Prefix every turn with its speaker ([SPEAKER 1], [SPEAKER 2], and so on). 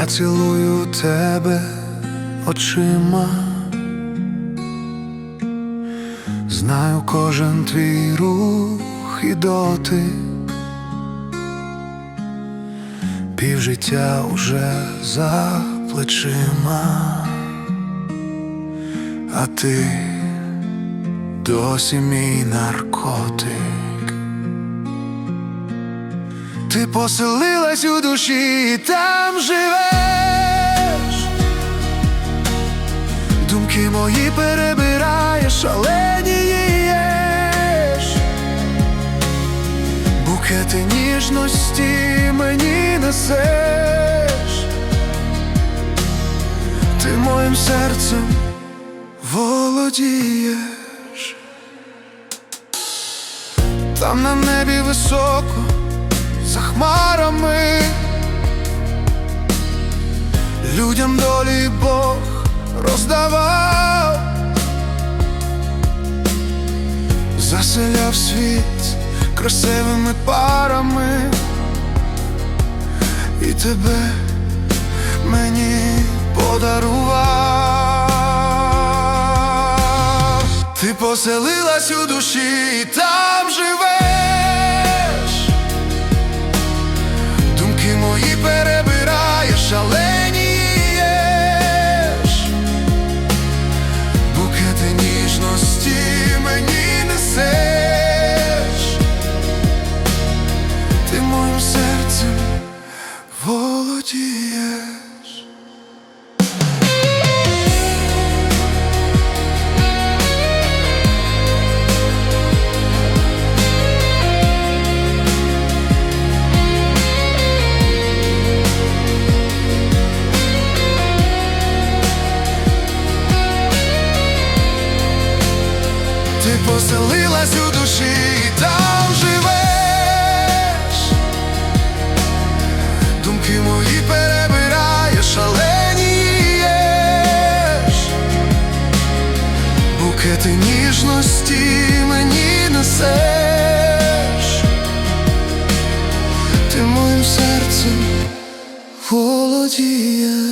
[SPEAKER 1] Я цілую тебе очима, знаю кожен твій рух і дотик. Півжиття уже за плечима, а ти досі мій наркотик. Ти поселилась у душі і там живеш, думки мої перебираєш, шаленієш. Букети ніжності мені несеш, ти моїм серцем володієш. Там на небі високо, за хмарами, людям долі Бог роздавав, заселяв світ красивими парами, і тебе мені подарував. Ти поселилась у душі і там живеш, думки мої перебираєш, шаленієш. Букети ніжності мені несеш, ти моїм серцем володієш. Ти поселилась у душі і там живеш, думки мої перебираєш, шаленієш. Букети ніжності мені несеш, ти моїм серцем володієш.